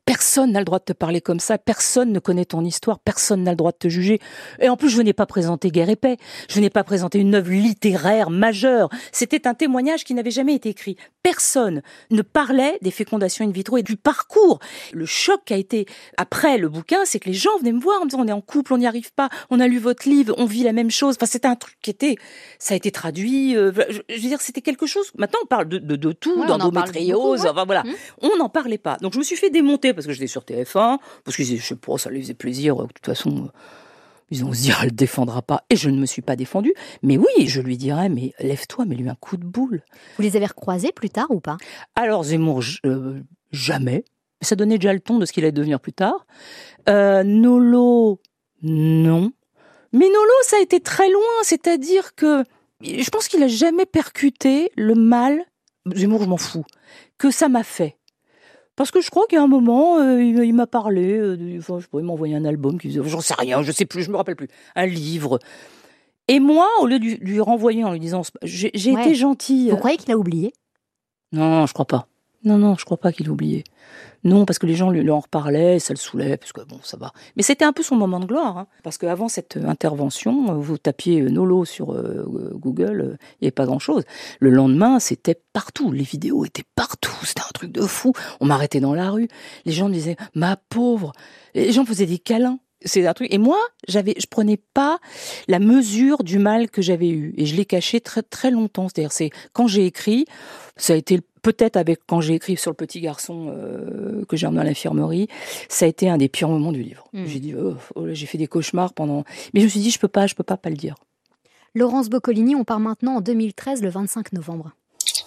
Personne n'a le droit de te parler comme ça, personne ne connaît ton histoire, personne n'a le droit de te juger. Et en plus, je venais pas présenter Guerre et Paix, je venais pas présenter une œuvre littéraire majeure. C'était un témoignage qui n'avait jamais été écrit. Personne ne parlait des fécondations in vitro et du parcours. Le choc qui a été après le bouquin, c'est que les gens venaient me voir en me disant on est en couple, on n'y arrive pas, on a lu votre livre, on vit la même chose. Enfin, c'était un truc ça a été traduit. Je veux dire, c'était quelque chose. Maintenant, on parle de tout, d'endométriose. Enfin voilà, on n'en parlait pas. Donc je me suis fait démonter parce que j'étais sur TF1, parce que je sais pas, ça les faisait plaisir. De toute façon, ils ont se dire, elle le défendra pas. Et je ne me suis pas défendue. Mais oui, je lui dirais, mais lève-toi, mets-lui un coup de boule. Vous les avez recroisés plus tard ou pas? Alors Zemmour, jamais. Ça donnait déjà le ton de ce qu'il allait devenir plus tard. Nolo, non. Mais Nolo, ça a été très loin. C'est-à-dire que je pense qu'il a jamais percuté le mal. Zemmour, je m'en fous. Que ça m'a fait. Parce que je crois qu'à un moment, il m'a parlé, je pourrais m'envoyer un album, j'en sais rien, je sais plus, je me rappelle plus, un livre. Et moi, au lieu de lui renvoyer en lui disant, j'ai été gentille. Vous croyez qu'il a oublié? Non, je crois pas. Non, je crois pas qu'il ait oublié. Non, parce que les gens lui en reparlaient, ça le saoulait, parce que bon, ça va. Mais c'était un peu son moment de gloire, hein, parce qu'avant cette intervention, vous tapiez Nolo sur Google, il n'y avait pas grand-chose. Le lendemain, c'était partout, les vidéos étaient partout, c'était un truc de fou. On m'arrêtait dans la rue, les gens me disaient « ma pauvre », les gens faisaient des câlins. C'est un truc. Et moi, je prenais pas la mesure du mal que j'avais eu, et je l'ai caché très très longtemps. C'est-à-dire, c'est quand j'ai écrit, ça a été peut-être quand j'ai écrit sur le petit garçon que j'ai emmené à l'infirmerie, ça a été un des pires moments du livre. J'ai dit, j'ai fait des cauchemars pendant. Mais je me suis dit, je peux pas le dire. Laurence Boccolini, on part maintenant en 2013, le 25 novembre.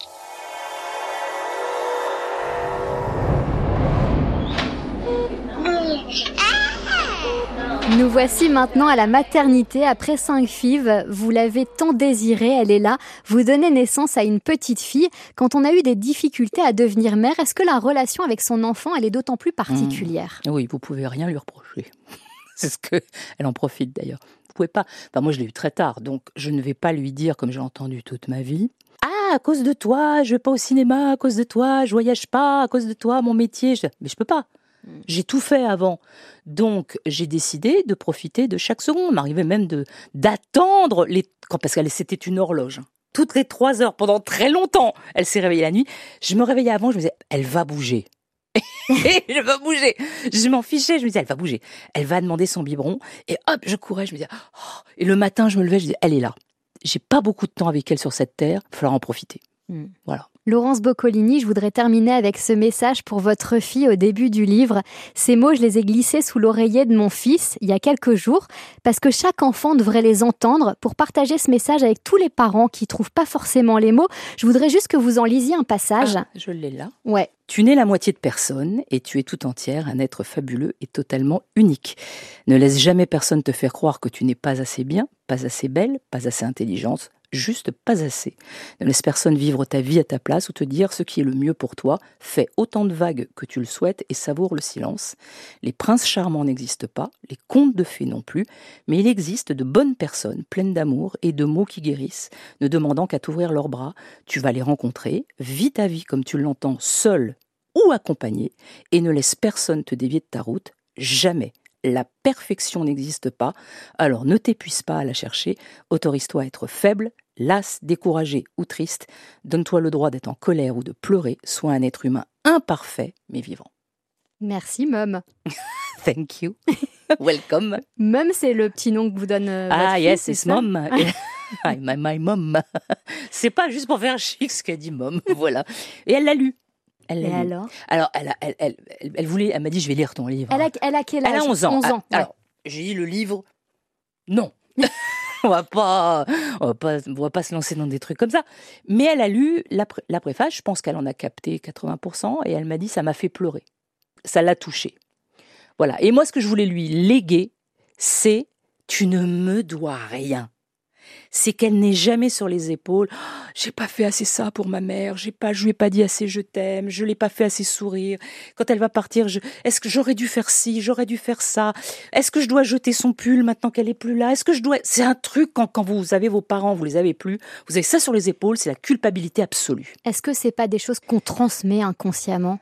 Nous voici maintenant à la maternité, après 5 fives. Vous l'avez tant désirée, elle est là. Vous donnez naissance à une petite fille. Quand on a eu des difficultés à devenir mère, est-ce que la relation avec son enfant, elle est d'autant plus particulière? Oui, vous pouvez rien lui reprocher. C'est ce que elle en profite d'ailleurs. Vous pouvez pas. Enfin, moi, je l'ai eu très tard, donc je ne vais pas lui dire, comme j'ai entendu toute ma vie, ah, à cause de toi, je vais pas au cinéma, à cause de toi, je voyage pas, à cause de toi, mon métier. Mais je peux pas. J'ai tout fait avant. Donc, j'ai décidé de profiter de chaque seconde. Il m'arrivait même d'attendre parce que c'était une horloge. Toutes les 3 heures, pendant très longtemps, elle s'est réveillée la nuit. Je me réveillais avant, je me disais, elle va bouger. Je vais bouger. Je m'en fichais, je me disais, elle va bouger. Elle va demander son biberon. Et hop, je courais, je me disais, oh. Et le matin, je me levais, je disais, elle est là. J'ai pas beaucoup de temps avec elle sur cette terre, il va falloir en profiter. Voilà. Laurence Boccolini, je voudrais terminer avec ce message pour votre fille au début du livre. Ces mots, je les ai glissés sous l'oreiller de mon fils il y a quelques jours, parce que chaque enfant devrait les entendre pour partager ce message avec tous les parents qui trouvent pas forcément les mots. Je voudrais juste que vous en lisiez un passage. Ah, je l'ai là. Ouais. Tu n'es la moitié de personne et tu es tout entière un être fabuleux et totalement unique. Ne laisse jamais personne te faire croire que tu n'es pas assez bien, pas assez belle, pas assez intelligente, juste pas assez. Ne laisse personne vivre ta vie à ta place ou te dire ce qui est le mieux pour toi. Fais autant de vagues que tu le souhaites et savoure le silence. Les princes charmants n'existent pas, les contes de fées non plus, mais il existe de bonnes personnes pleines d'amour et de mots qui guérissent, ne demandant qu'à t'ouvrir leurs bras. Tu vas les rencontrer, vis ta vie comme tu l'entends, seul ou accompagné, et ne laisse personne te dévier de ta route, jamais. La perfection n'existe pas, alors ne t'épuise pas à la chercher, autorise-toi à être faible, lasse, découragé ou triste, donne-toi le droit d'être en colère ou de pleurer, sois un être humain imparfait mais vivant. Merci, Mum. Thank you. Welcome. Mum, c'est le petit nom que vous donne votre fils, yes, c'est it's ça? Mom. My mom. C'est pas juste pour faire chic ce qu'elle dit Mom, voilà. Et elle l'a lu. Alors, elle m'a dit, je vais lire ton livre. Elle a quel âge? Elle a 11 ans. 11 ans. Alors, j'ai dit le livre, non. on va pas se lancer dans des trucs comme ça. Mais elle a lu la préface, je pense qu'elle en a capté 80%, et elle m'a dit, ça m'a fait pleurer. Ça l'a touchée. Voilà. Et moi, ce que je voulais lui léguer, c'est, tu ne me dois rien. C'est qu'elle n'est jamais sur les épaules. Oh, j'ai pas fait assez ça pour ma mère. Je lui ai pas dit assez je t'aime. Je l'ai pas fait assez sourire. Quand elle va partir, est-ce que j'aurais dû faire ci, j'aurais dû faire ça. Est-ce que je dois jeter son pull maintenant qu'elle est plus là? Est-ce que je dois? C'est un truc quand vous avez vos parents, vous les avez plus. Vous avez ça sur les épaules, c'est la culpabilité absolue. Est-ce que c'est pas des choses qu'on transmet inconsciemment?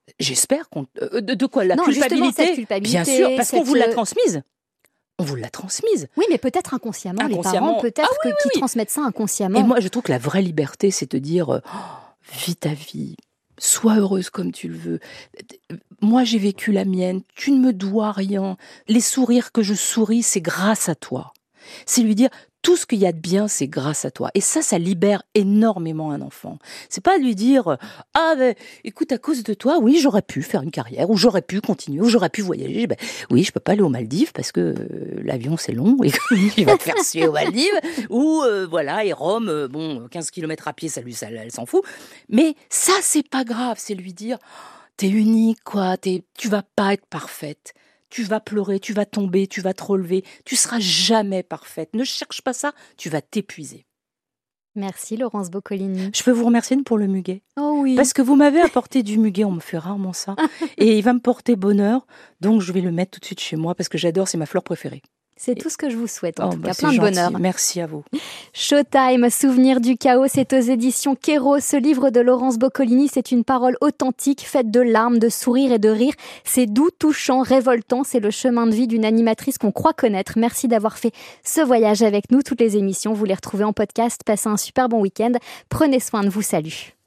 J'espère qu'on... de quoi? La non, culpabilité, cette culpabilité, bien sûr, parce qu'on vous l'a transmise. On vous l'a transmise. Oui, mais peut-être inconsciemment. Les parents, peut-être qu'ils transmettent ça inconsciemment. Et moi, je trouve que la vraie liberté, c'est de dire vis ta vie, sois heureuse comme tu le veux. Moi, j'ai vécu la mienne, tu ne me dois rien. Les sourires que je souris, c'est grâce à toi. C'est lui dire, tout ce qu'il y a de bien, c'est grâce à toi. Et ça libère énormément un enfant. C'est pas lui dire, écoute, à cause de toi, oui, j'aurais pu faire une carrière, ou j'aurais pu continuer, ou j'aurais pu voyager. Oui, je peux pas aller aux Maldives parce que l'avion c'est long et il va te faire suer aux Maldives. Ou et Rome, 15 km à pied, elle s'en fout. Mais ça, c'est pas grave. C'est lui dire, t'es unique, quoi. Tu vas pas être parfaite. Tu vas pleurer, tu vas tomber, tu vas te relever. Tu seras jamais parfaite. Ne cherche pas ça, tu vas t'épuiser. Merci Laurence Boccolini. Je peux vous remercier pour le muguet. Oh oui. Parce que vous m'avez apporté du muguet, on me fait rarement ça. Et il va me porter bonheur, donc je vais le mettre tout de suite chez moi parce que j'adore, c'est ma fleur préférée. C'est tout ce que je vous souhaite, en tout cas, plein de bonheur. Merci à vous. Showtime, Souvenir du chaos, c'est aux éditions Kéros. Ce livre de Laurence Boccolini, c'est une parole authentique, faite de larmes, de sourires et de rires. C'est doux, touchant, révoltant. C'est le chemin de vie d'une animatrice qu'on croit connaître. Merci d'avoir fait ce voyage avec nous. Toutes les émissions, vous les retrouvez en podcast. Passez un super bon week-end. Prenez soin de vous. Salut.